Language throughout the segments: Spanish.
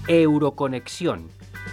Euroconexión.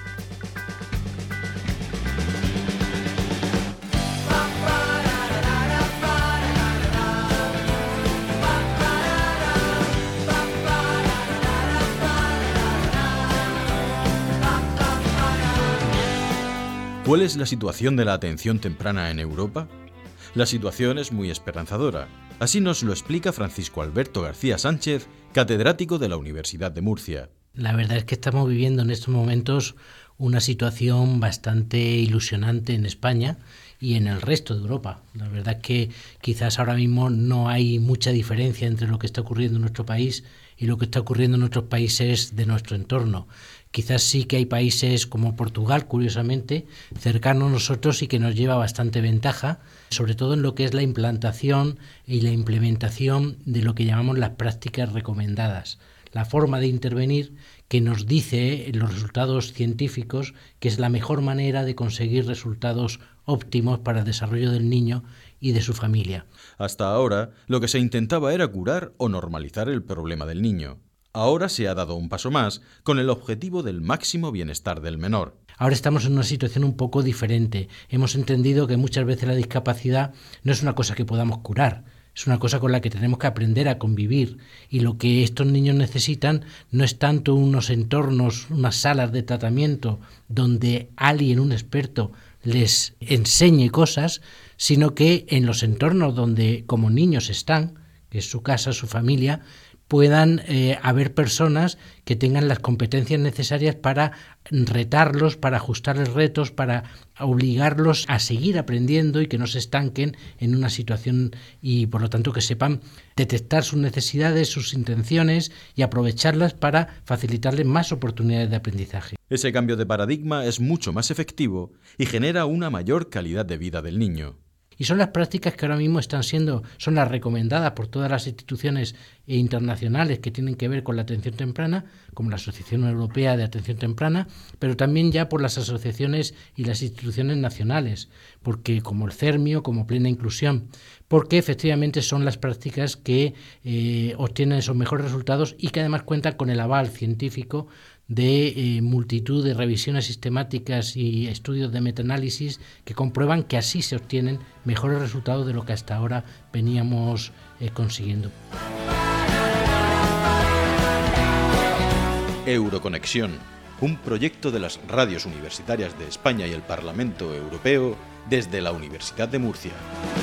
¿Cuál es la situación de la atención temprana en Europa? La situación es muy esperanzadora. Así nos lo explica Francisco Alberto García Sánchez, catedrático de la Universidad de Murcia. La verdad es que estamos viviendo en estos momentos una situación bastante ilusionante en España y en el resto de Europa. La verdad es que quizás ahora mismo no hay mucha diferencia entre lo que está ocurriendo en nuestro país y lo que está ocurriendo en otros países de nuestro entorno. Quizás sí que hay países como Portugal, curiosamente, cercanos a nosotros y que nos lleva bastante ventaja, sobre todo en lo que es la implantación y la implementación de lo que llamamos las prácticas recomendadas. La forma de intervenir que nos dice en los resultados científicos que es la mejor manera de conseguir resultados óptimos para el desarrollo del niño y de su familia. Hasta ahora, lo que se intentaba era curar o normalizar el problema del niño. Ahora se ha dado un paso más con el objetivo del máximo bienestar del menor. Ahora estamos en una situación un poco diferente. Hemos entendido que muchas veces la discapacidad no es una cosa que podamos curar, es una cosa con la que tenemos que aprender a convivir, y lo que estos niños necesitan no es tanto unos entornos, unas salas de tratamiento donde alguien, un experto, les enseñe cosas, sino que en los entornos donde como niños están, que es su casa, su familia, puedan haber personas que tengan las competencias necesarias para retarlos, para ajustarles retos, para obligarlos a seguir aprendiendo y que no se estanquen en una situación, y por lo tanto que sepan detectar sus necesidades, sus intenciones y aprovecharlas para facilitarles más oportunidades de aprendizaje. Ese cambio de paradigma es mucho más efectivo y genera una mayor calidad de vida del niño. Y son las prácticas que ahora mismo son las recomendadas por todas las instituciones internacionales que tienen que ver con la atención temprana, como la Asociación Europea de Atención Temprana, pero también ya por las asociaciones y las instituciones nacionales, porque como el CERMIO, como Plena Inclusión, porque efectivamente son las prácticas que obtienen esos mejores resultados y que además cuentan con el aval científico de multitud de revisiones sistemáticas y estudios de metaanálisis que comprueban que así se obtienen mejores resultados de lo que hasta ahora veníamos consiguiendo. Euroconexión, un proyecto de las radios universitarias de España y el Parlamento Europeo desde la Universidad de Murcia.